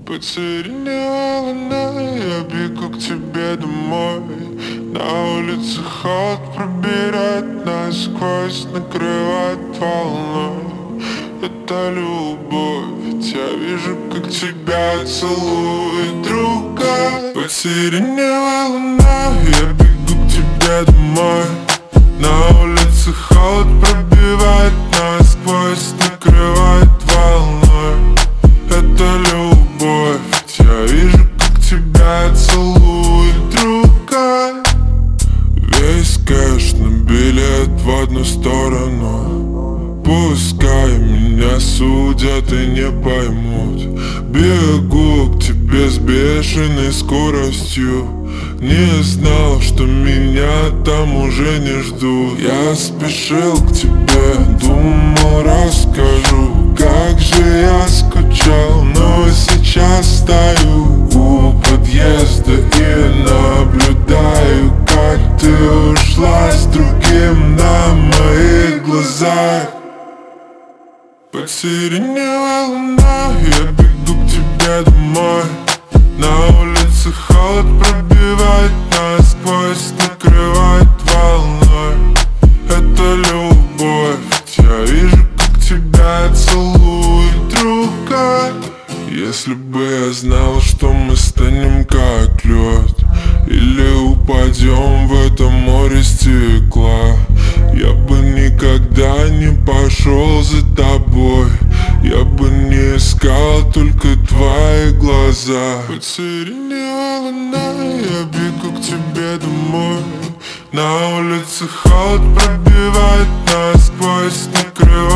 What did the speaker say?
Под сиреневой луной я бегу к тебе домой. На улице холод пробирает насквозь, накрывает волной. Это любовь, ведь я вижу, как тебя целует другая. Под сиреневой луной я бегу к тебе домой. На улице холод пробивает насквозь, накрывает волной. Это любовь, ведь я вижу, как тебя целует другая. Весь кэш на билет в одну сторону. Пускай меня судят и не поймут. Бегу к тебе с бешеной скоростью. Не знал, что меня там уже не ждут. Я спешил к тебе, думал, расскажу, как же я скучал. Но сейчас стою у подъезда и наблюдаю, как ты ушла с другим на моих глазах. Под сиреневой луной я бегу к тебе домой. На улице холод пробивает насквозь, накрывает волной. Это любовь, ведь я вижу, как тебя целует другая. Если бы я знал, что мы станем как лед, или упадем в это море стекла, я бы никогда не пошел за тобой. Я бы не искал только твои глаза. Под сиреневой луной я бегу к тебе домой. На улице холод пробивает насквозь, накрывает